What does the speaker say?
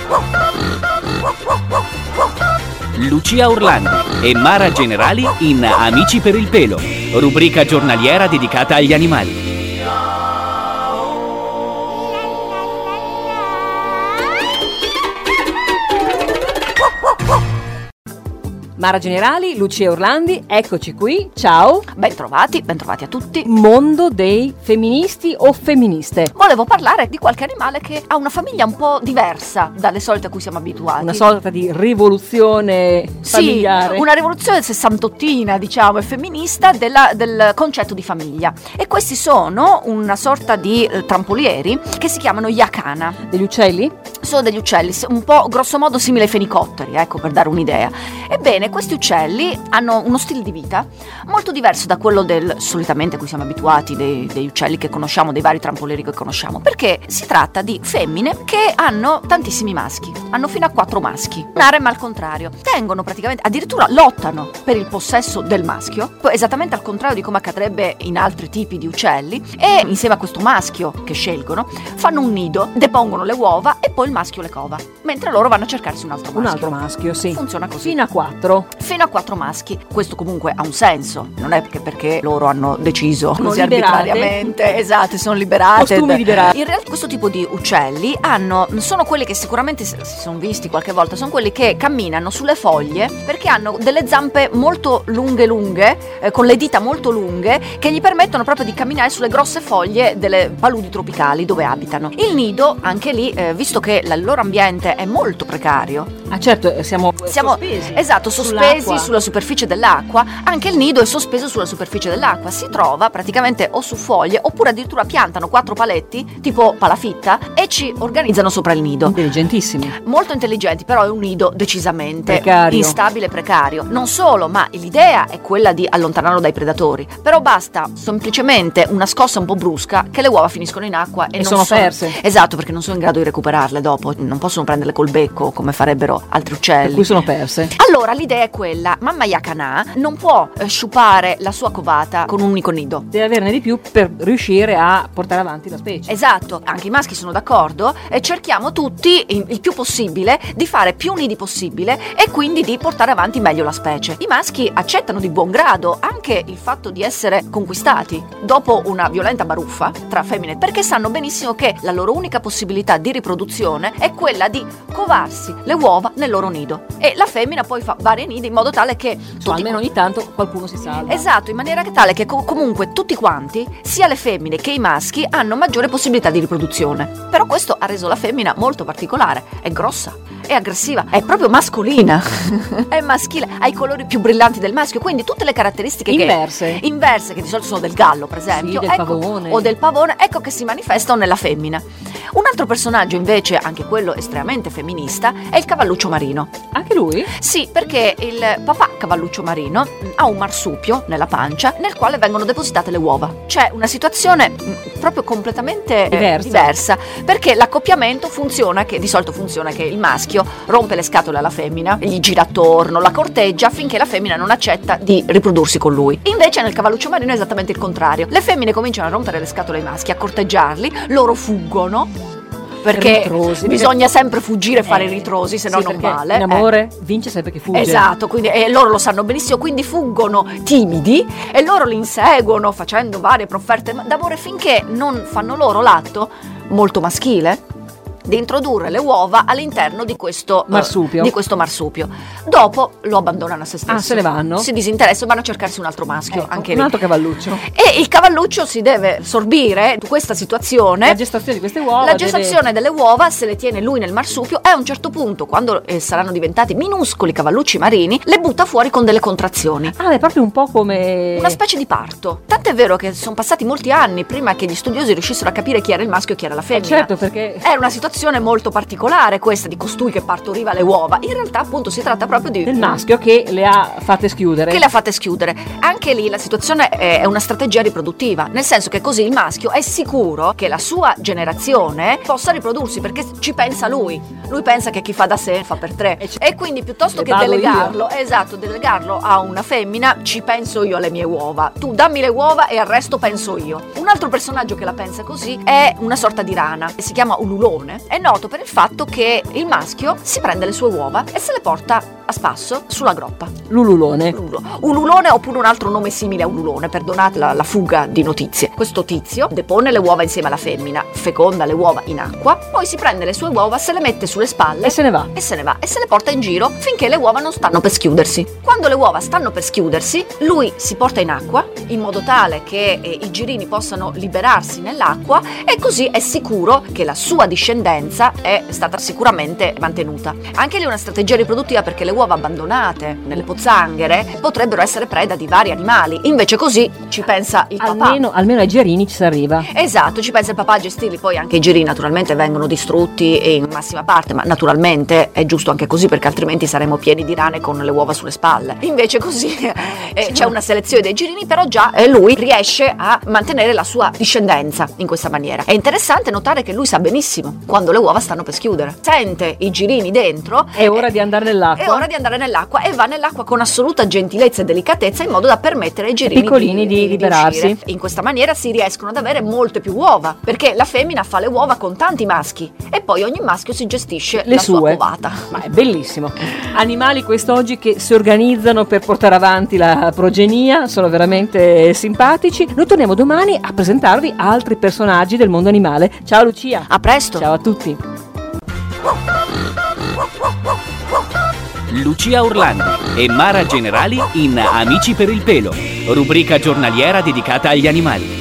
Lucia Orlandi e Mara Generali in Amici per il pelo, rubrica giornaliera dedicata agli animali. Mara Generali, Lucia Orlandi, eccoci qui, ciao. Bentrovati a tutti. Mondo dei femministi o femministe. Volevo parlare di qualche animale che ha una famiglia un po' diversa dalle solite a cui siamo abituati. Una sorta di rivoluzione familiare. Sì, una rivoluzione sessantottina, diciamo, e femminista del concetto di famiglia. E questi sono una sorta di trampolieri che si chiamano yakana. Degli uccelli? Sono degli uccelli, un po' grosso modo simili ai fenicotteri, ecco, per dare un'idea. Ebbene, questi uccelli hanno uno stile di vita molto diverso da quello solitamente a cui siamo abituati, degli uccelli che conosciamo, dei vari trampolieri che conosciamo, perché si tratta di femmine che hanno tantissimi maschi, hanno fino a 4 maschi. Un harem al contrario, tengono praticamente, addirittura lottano per il possesso del maschio, esattamente al contrario di come accadrebbe in altri tipi di uccelli, e insieme a questo maschio che scelgono fanno un nido, depongono le uova e poi il maschio le cova, mentre loro vanno a cercarsi un altro maschio. Un altro maschio, sì. Funziona così. Fino a 4. Fino a 4 maschi. Questo comunque ha un senso, non è perché loro hanno deciso sono così liberate. Arbitrariamente, esatto, sono liberate. Costumi liberati. In realtà questo tipo di uccelli sono quelli che sicuramente si sono visti qualche volta, sono quelli che camminano sulle foglie perché hanno delle zampe molto lunghe, con le dita molto lunghe, che gli permettono proprio di camminare sulle grosse foglie delle paludi tropicali dove abitano. Il nido, anche lì, visto che il loro ambiente è molto precario. Ah certo, siamo sospesi. Esatto, sospesi sulla superficie dell'acqua. Anche il nido è sospeso sulla superficie dell'acqua. Si trova praticamente o su foglie, oppure addirittura piantano 4 paletti tipo palafitta e ci organizzano sopra il nido. Intelligentissimi. Molto intelligenti, però è un nido decisamente precario. Instabile, precario. Non solo, ma l'idea è quella di allontanarlo dai predatori. Però basta semplicemente una scossa un po' brusca che le uova finiscono in acqua e non sono perse. Esatto, perché non sono in grado di recuperarle dopo. Non possono prenderle col becco come farebbero altri uccelli. Per cui sono perse. Allora l'idea è quella: mamma yakana non può sciupare la sua covata con un unico nido. Deve averne di più per riuscire a portare avanti la specie. Esatto, anche i maschi sono d'accordo e cerchiamo tutti il più possibile di fare più nidi possibile e quindi di portare avanti meglio la specie. I maschi accettano di buon grado anche il fatto di essere conquistati dopo una violenta baruffa tra femmine, perché sanno benissimo che la loro unica possibilità di riproduzione è quella di covarsi le uova nel loro nido, e la femmina poi fa vari nidi in modo tale che almeno ogni tanto qualcuno si salva. Esatto, in maniera tale che comunque tutti quanti, sia le femmine che i maschi, hanno maggiore possibilità di riproduzione. Però questo ha reso la femmina molto particolare, è grossa, è aggressiva, è proprio mascolina, è maschile, ha i colori più brillanti del maschio, quindi tutte le caratteristiche inverse che di solito sono del gallo, per esempio, sì, del pavone. O del pavone, ecco che si manifestano nella femmina. Un altro personaggio invece, anche quello estremamente femminista, è il cavalluccio marino. Anche lui? Sì, perché il papà cavalluccio marino ha un marsupio nella pancia nel quale vengono depositate le uova. C'è una situazione proprio completamente diversa, perché l'accoppiamento funziona, che di solito funziona che il maschio rompe le scatole alla femmina, gli gira attorno, la corteggia finché la femmina non accetta di riprodursi con lui. Invece nel cavalluccio marino è esattamente il contrario. Le femmine cominciano a rompere le scatole ai maschi, a corteggiarli, loro fuggono, perché ritrosi, bisogna sempre fuggire e fare i ritrosi, se no non vale. In amore vince sempre chi fugge. Esatto, quindi loro lo sanno benissimo, quindi fuggono timidi e loro li inseguono facendo varie profferte d'amore finché non fanno loro l'atto molto maschile di introdurre le uova all'interno di questo marsupio. Dopo lo abbandonano a se stesso. Se ne vanno? Si disinteressano, vanno a cercarsi un altro maschio, anche un altro cavalluccio. E il cavalluccio si deve sorbire questa situazione. La gestazione di queste uova. La gestazione delle uova se le tiene lui nel marsupio e a un certo punto, quando saranno diventati minuscoli cavallucci marini, le butta fuori con delle contrazioni. È proprio un po' come una specie di parto. Tant'è vero che sono passati molti anni prima che gli studiosi riuscissero a capire chi era il maschio e chi era la femmina. Certo, perché è una situazione molto particolare questa di costui che partoriva le uova. In realtà appunto si tratta proprio del maschio che le ha fatte schiudere. Anche lì la situazione è una strategia riproduttiva, nel senso che così il maschio è sicuro che la sua generazione possa riprodursi, perché ci pensa lui pensa che chi fa da sé fa per tre, e quindi piuttosto che delegarlo a una femmina, ci penso io alle mie uova, tu dammi le uova e al resto penso io. Un altro personaggio che la pensa così è una sorta di rana che si chiama Ululone, persone, è noto per il fatto che il maschio si prende le sue uova e se le porta a spasso sulla groppa. L'ululone. Ululone, oppure un altro nome simile a ululone, perdonate la fuga di notizie. Questo tizio depone le uova insieme alla femmina, feconda le uova in acqua, poi si prende le sue uova, se le mette sulle spalle E se ne va. e se le porta in giro finché le uova non stanno per schiudersi. Quando le uova stanno per schiudersi, lui si porta in acqua in modo tale che i girini possano liberarsi nell'acqua, e così è sicuro che la sua discendenza è stata sicuramente mantenuta. Anche lì è una strategia riproduttiva, perché le uova abbandonate nelle pozzanghere potrebbero essere preda di vari animali, invece così ci pensa il papà. Almeno ai girini ci si arriva. Esatto, ci pensa il papà a gestirli. Poi anche i girini naturalmente vengono distrutti in massima parte, ma naturalmente è giusto anche così, perché altrimenti saremmo pieni di rane con le uova sulle spalle. Invece così c'è una selezione dei girini, però già lui riesce a mantenere la sua discendenza in questa maniera. È interessante notare che lui sa benissimo quando le uova stanno per schiudere, sente i girini dentro. È ora di andare nell'acqua. È ora di andare nell'acqua, e va nell'acqua con assoluta gentilezza e delicatezza, in modo da permettere ai girini piccolini di liberarsi. uscire. In questa maniera si riescono ad avere molte più uova, perché la femmina fa le uova con tanti maschi e poi ogni maschio si gestisce Le la sua sue. ovata. Ma è bellissimo. Animali quest'oggi che si organizzano per portare avanti la progenia, sono veramente simpatici. Noi torniamo domani a presentarvi altri personaggi del mondo animale. Ciao Lucia. A presto. Ciao a tutti. Lucia Orlandi e Mara Generali in Amici per il pelo, rubrica giornaliera dedicata agli animali.